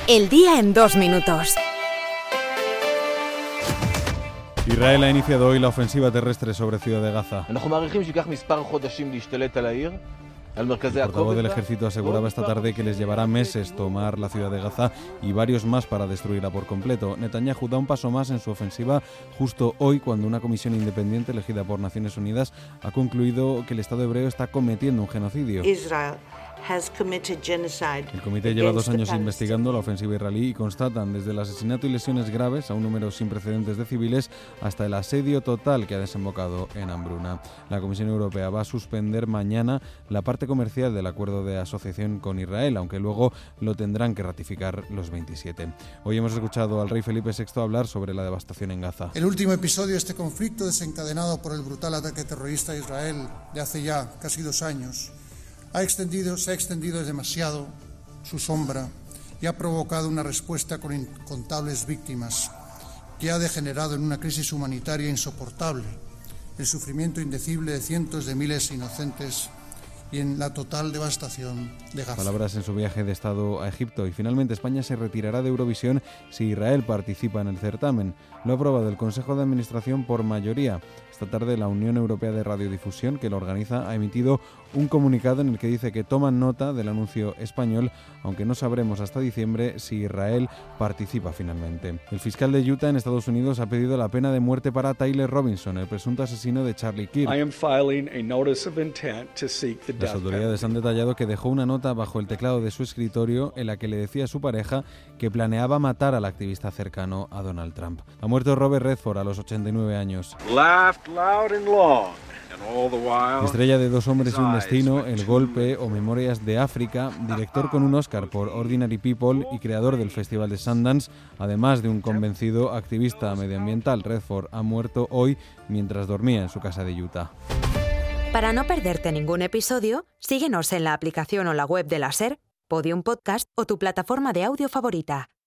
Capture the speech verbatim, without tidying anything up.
El día en dos minutos. Israel ha iniciado hoy la ofensiva terrestre sobre Ciudad de Gaza. El portavoz del ejército aseguraba esta tarde que les llevará meses tomar la ciudad de Gaza y varios más para destruirla por completo. Netanyahu da un paso más en su ofensiva justo hoy, cuando una comisión independiente elegida por Naciones Unidas ha concluido que el Estado hebreo está cometiendo un genocidio. Israel has committed genocide. El comité lleva dos años investigando la ofensiva israelí y constatan desde el asesinato y lesiones graves a un número sin precedentes de civiles hasta el asedio total que ha desembocado en hambruna. La Comisión Europea va a suspender mañana la parte comercial del acuerdo de asociación con Israel, aunque luego lo tendrán que ratificar los veintisiete. Hoy hemos escuchado al rey Felipe sexto hablar sobre la devastación en Gaza. El último episodio de este conflicto, desencadenado por el brutal ataque terrorista a Israel de hace ya casi dos años, ha extendido, se ha extendido demasiado su sombra y ha provocado una respuesta con incontables víctimas que ha degenerado en una crisis humanitaria insoportable, el sufrimiento indecible de cientos de miles inocentes y en la total devastación de Gaza. Palabras en su viaje de Estado a Egipto. Y finalmente España se retirará de Eurovisión si Israel participa en el certamen. Lo ha aprobado el Consejo de Administración por mayoría. Esta tarde la Unión Europea de Radiodifusión, que lo organiza, ha emitido un comunicado en el que dice que toman nota del anuncio español, aunque no sabremos hasta diciembre si Israel participa finalmente. El fiscal de Utah en Estados Unidos ha pedido la pena de muerte para Tyler Robinson, el presunto asesino de Charlie Kirk. I am filing a notice of intent to seek the death Las autoridades han detallado que dejó una nota bajo el teclado de su escritorio en la que le decía a su pareja que planeaba matar al activista cercano a Donald Trump. Ha muerto Robert Redford a los ochenta y nueve años. loud and long, and all the while, Estrella de Dos hombres y un destino, El golpe o Memorias de África, director con un Oscar por Ordinary People y creador del Festival de Sundance, además de un convencido activista medioambiental. Redford ha muerto hoy mientras dormía en su casa de Utah. Para no perderte ningún episodio, síguenos en la aplicación o la web de la SER, Podium Podcast o tu plataforma de audio favorita.